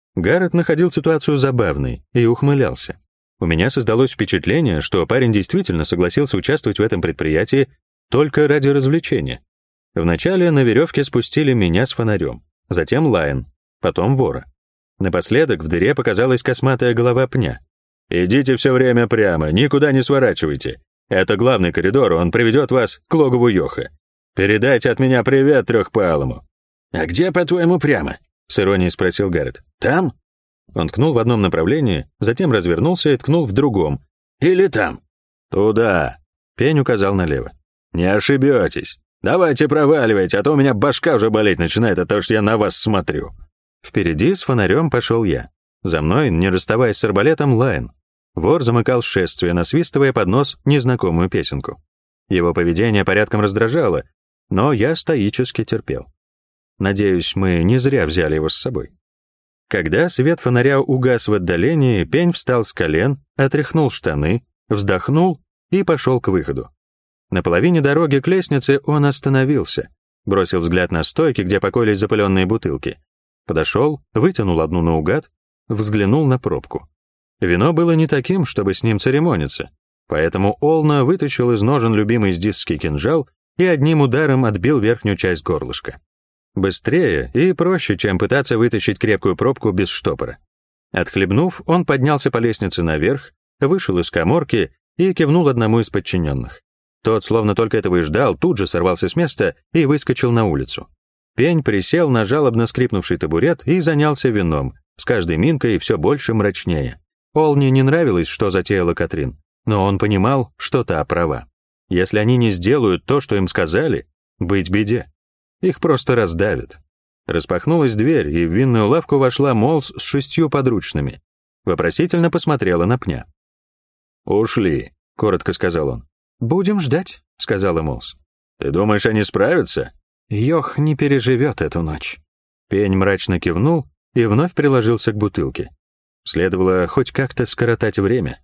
Гаррет находил ситуацию забавной и ухмылялся. У меня создалось впечатление, что парень действительно согласился участвовать в этом предприятии только ради развлечения. Вначале на веревке спустили меня с фонарем, затем Лайон, потом вора. Напоследок в дыре показалась косматая голова пня. «Идите все время прямо, никуда не сворачивайте. Это главный коридор, он приведет вас к логову Йоха. Передайте от меня привет Трехпалому». «А где, по-твоему, прямо?» — с иронией спросил Гаррет. «Там?» Он ткнул в одном направлении, затем развернулся и ткнул в другом. «Или там?» «Туда!» — Пень указал налево. «Не ошибетесь. Давайте проваливайте, а то у меня башка уже болеть начинает от того, что я на вас смотрю». Впереди с фонарем пошел я. За мной, не расставаясь с арбалетом, Лайон. Вор замыкал шествие, насвистывая под нос незнакомую песенку. Его поведение порядком раздражало, но я стоически терпел. Надеюсь, мы не зря взяли его с собой. Когда свет фонаря угас в отдалении, Пень встал с колен, отряхнул штаны, вздохнул и пошел к выходу. На половине дороги к лестнице он остановился, бросил взгляд на стойки, где покоились запыленные бутылки. Подошел, вытянул одну наугад, взглянул на пробку. Вино было не таким, чтобы с ним церемониться, поэтому Олна вытащил из ножен любимый сдисский кинжал и одним ударом отбил верхнюю часть горлышка. Быстрее и проще, чем пытаться вытащить крепкую пробку без штопора. Отхлебнув, он поднялся по лестнице наверх, вышел из каморки и кивнул одному из подчиненных. Тот, словно только этого и ждал, тут же сорвался с места и выскочил на улицу. Пень присел на жалобно скрипнувший табурет и занялся вином, с каждой минкой все больше мрачнее. Олне не нравилось, что затеяла Катрин, но он понимал, что та права. Если они не сделают то, что им сказали, быть беде. Их просто раздавят. Распахнулась дверь, и в винную лавку вошла Молс с 6 подручными. Вопросительно посмотрела на Пня. «Ушли», — коротко сказал он. «Будем ждать», — сказала Молс. «Ты думаешь, они справятся?» «Йох не переживет эту ночь». Пень мрачно кивнул и вновь приложился к бутылке. Следовало хоть как-то скоротать время.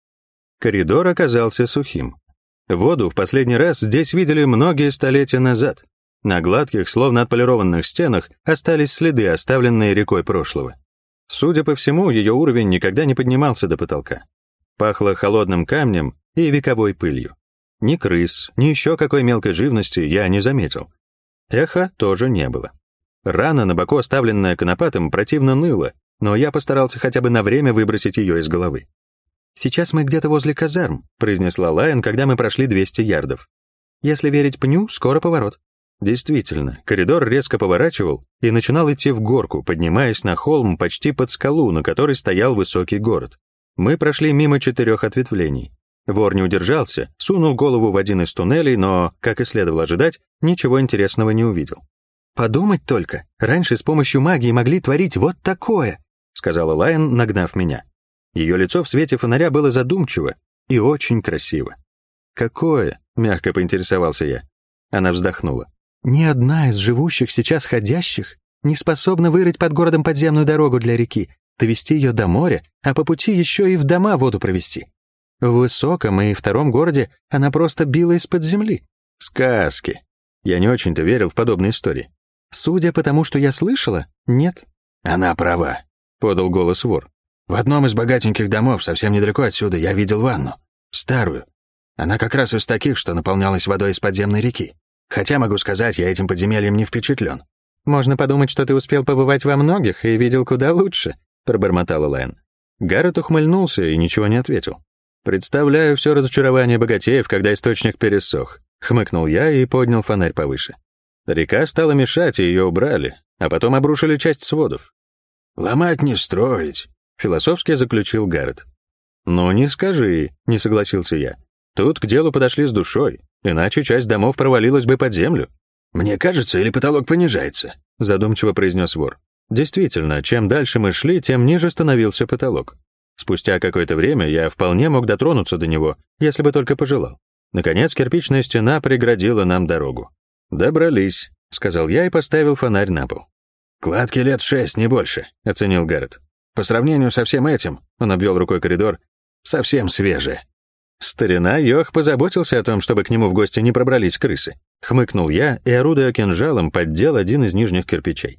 Коридор оказался сухим. Воду в последний раз здесь видели многие столетия назад. На гладких, словно отполированных стенах остались следы, оставленные рекой прошлого. Судя по всему, ее уровень никогда не поднимался до потолка. Пахло холодным камнем и вековой пылью. Ни крыс, ни еще какой мелкой живности я не заметил. Эха тоже не было. Рана, на боку оставленная конопатом, противно ныла, но я постарался хотя бы на время выбросить ее из головы. «Сейчас мы где-то возле казарм», — произнесла Лайон, когда мы прошли 200 ярдов. «Если верить Пню, скоро поворот». Действительно, коридор резко поворачивал и начинал идти в горку, поднимаясь на холм почти под скалу, на которой стоял высокий город. Мы прошли мимо 4 ответвлений. Вор не удержался, сунул голову в один из туннелей, но, как и следовало ожидать, ничего интересного не увидел. «Подумать только, раньше с помощью магии могли творить вот такое», сказала Лайон, нагнав меня. Ее лицо в свете фонаря было задумчиво и очень красиво. «Какое?» — мягко поинтересовался я. Она вздохнула. «Ни одна из живущих сейчас ходящих не способна вырыть под городом подземную дорогу для реки, довести ее до моря, а по пути еще и в дома воду провести. В высоком и 2 городе она просто била из-под земли». «Сказки». Я не очень-то верил в подобные истории. «Судя по тому, что я слышала, нет». «Она права», — подал голос вор. «В одном из богатеньких домов, совсем недалеко отсюда, я видел ванну. Старую. Она как раз из таких, что наполнялась водой из подземной реки. Хотя, могу сказать, я этим подземельем не впечатлен». «Можно подумать, что ты успел побывать во многих и видел куда лучше», — пробормотала Лайон. Гаррет ухмыльнулся и ничего не ответил. «Представляю все разочарование богатеев, когда источник пересох», — хмыкнул я и поднял фонарь повыше. Река стала мешать, и ее убрали, а потом обрушили часть сводов. «Ломать не строить», — философски заключил Гаррет. «Ну, не скажи», — не согласился я. «Тут к делу подошли с душой, иначе часть домов провалилась бы под землю». «Мне кажется, или потолок понижается?» — задумчиво произнес вор. Действительно, чем дальше мы шли, тем ниже становился потолок. Спустя какое-то время я вполне мог дотронуться до него, если бы только пожелал. Наконец, кирпичная стена преградила нам дорогу. «Добрались», — сказал я и поставил фонарь на пол. «Кладке лет 6, не больше», — оценил Гаррет. «По сравнению со всем этим», — он обвел рукой коридор, — «совсем свежее». Старина Йох позаботился о том, чтобы к нему в гости не пробрались крысы. Хмыкнул я и, орудуя кинжалом, поддел один из нижних кирпичей.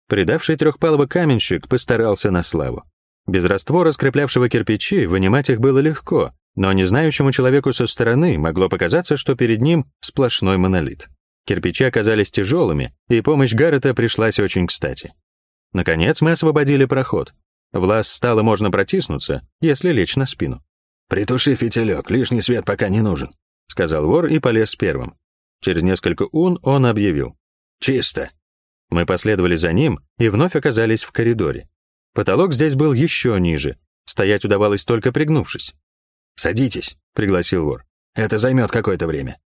Придавший трехпалого каменщик постарался на славу. Без раствора, скреплявшего кирпичи, вынимать их было легко, но незнающему человеку со стороны могло показаться, что перед ним сплошной монолит. Кирпичи оказались тяжелыми, и помощь Гаррета пришлась очень кстати. Наконец мы освободили проход. В лаз стало можно протиснуться, если лечь на спину. «Притуши фитилек, лишний свет пока не нужен», — сказал вор и полез первым. Через несколько он объявил: «Чисто». Мы последовали за ним и вновь оказались в коридоре. Потолок здесь был еще ниже, стоять удавалось только пригнувшись. «Садитесь», — пригласил вор. «это займет какое-то время».